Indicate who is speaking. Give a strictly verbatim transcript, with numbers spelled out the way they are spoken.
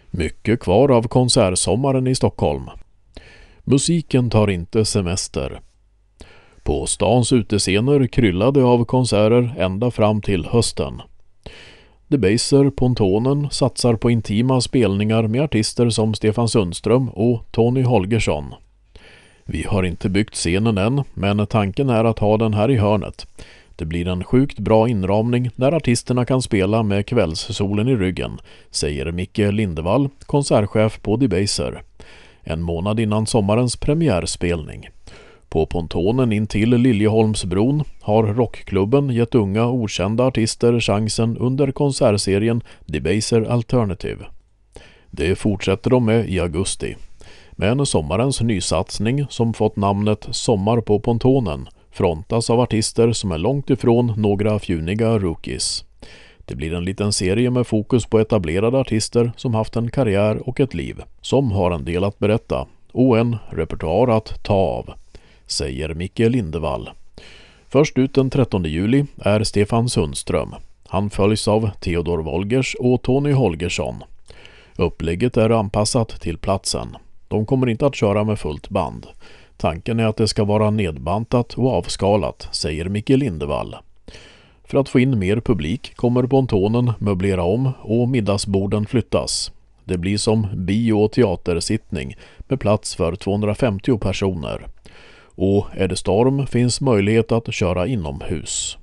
Speaker 1: Mycket kvar av konsertsommaren i Stockholm. Musiken tar inte semester. På stans utescener kryllade av konserter ända fram till hösten. Debaser Pontonen satsar på intima spelningar med artister som Stefan Sundström och Tony Holgersson. Vi har inte byggt scenen än, men tanken är att ha den här i hörnet. Det blir en sjukt bra inramning när artisterna kan spela med kvällssolen i ryggen, säger Micke Lindevall, konsertchef på Debaser. En månad innan sommarens premiärspelning. På pontonen in till Liljeholmsbron har rockklubben gett unga okända artister chansen under konsertserien Debaser Alternative. Det fortsätter de med i augusti. Men sommarens nysatsning som fått namnet Sommar på pontonen frontas av artister som är långt ifrån några fjuniga rookies. Det blir en liten serie med fokus på etablerade artister som haft en karriär och ett liv, som har en del att berätta och en repertoar att ta av, säger Micke Lindevall. Först ut den trettonde juli är Stefan Sundström. Han följs av Theodor Wolgers och Tony Holgersson. Upplägget är anpassat till platsen. De kommer inte att köra med fullt band. Tanken är att det ska vara nedbantat och avskalat, säger Micke Lindevall. För att få in mer publik kommer pontonen möblera om och middagsborden flyttas. Det blir som bio- och teatersittning med plats för tvåhundrafemtio personer. Och är det storm finns möjlighet att köra inomhus.